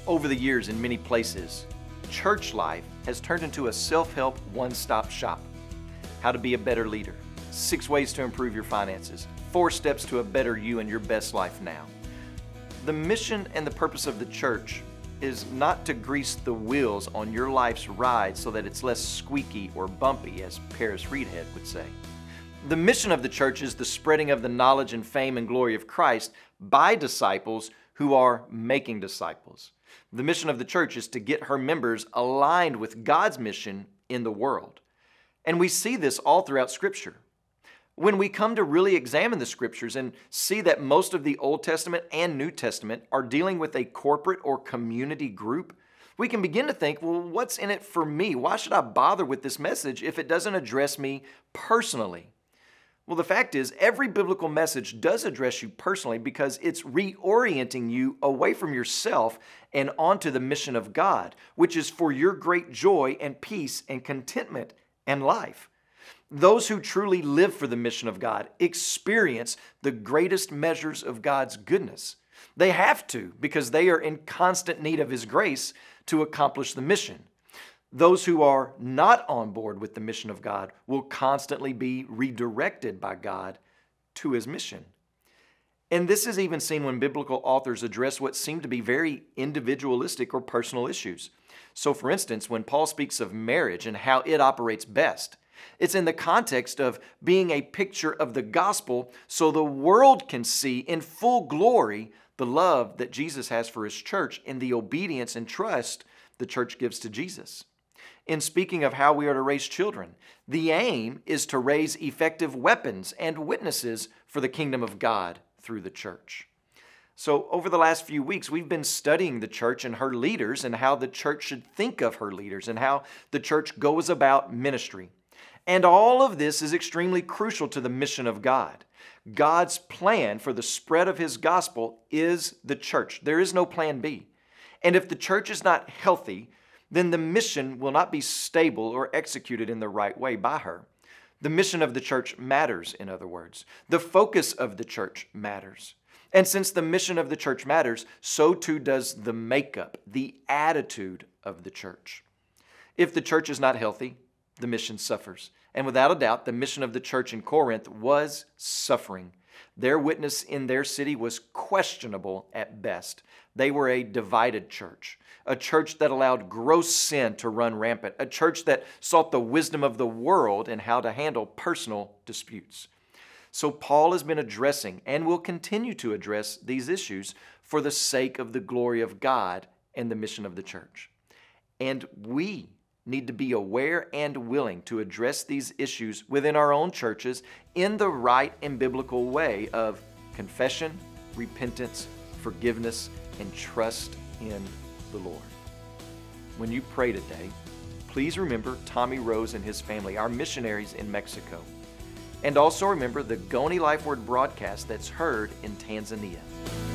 Over the years, in many places, church life has turned into a self-help one-stop shop. How to be a better leader, 6 ways to improve your finances, 4 steps to a better you and your best life now. The mission and the purpose of the church is not to grease the wheels on your life's ride so that it's less squeaky or bumpy, as Paris Reedhead would say. The mission of the church is the spreading of the knowledge and fame and glory of Christ by disciples who are making disciples. The mission of the church is to get her members aligned with God's mission in the world. And we see this all throughout Scripture. When we come to really examine the Scriptures and see that most of the Old Testament and New Testament are dealing with a corporate or community group, we can begin to think, well, what's in it for me? Why should I bother with this message if it doesn't address me personally? Well, the fact is, every biblical message does address you personally because it's reorienting you away from yourself and onto the mission of God, which is for your great joy and peace and contentment and life. Those who truly live for the mission of God experience the greatest measures of God's goodness. They have to because they are in constant need of His grace to accomplish the mission. Those who are not on board with the mission of God will constantly be redirected by God to His mission. And this is even seen when biblical authors address what seem to be very individualistic or personal issues. So for instance, when Paul speaks of marriage and how it operates best, it's in the context of being a picture of the gospel so the world can see in full glory the love that Jesus has for His church and the obedience and trust the church gives to Jesus. In speaking of how we are to raise children, the aim is to raise effective weapons and witnesses for the kingdom of God through the church. So over the last few weeks, we've been studying the church and her leaders and how the church should think of her leaders and how the church goes about ministry. And all of this is extremely crucial to the mission of God. God's plan for the spread of His gospel is the church. There is no plan B. And if the church is not healthy, then the mission will not be stable or executed in the right way by her. The mission of the church matters, in other words. The focus of the church matters. And since the mission of the church matters, so too does the makeup, the attitude of the church. If the church is not healthy, the mission suffers. And without a doubt, the mission of the church in Corinth was suffering. Their witness in their city was questionable at best. They were a divided church, a church that allowed gross sin to run rampant, a church that sought the wisdom of the world in how to handle personal disputes. So Paul has been addressing and will continue to address these issues for the sake of the glory of God and the mission of the church. And we need to be aware and willing to address these issues within our own churches in the right and biblical way of confession, repentance, forgiveness, and trust in the Lord. When you pray today, please remember Tommy Rose and his family, our missionaries in Mexico. And also remember the Goni Life Word broadcast that's heard in Tanzania.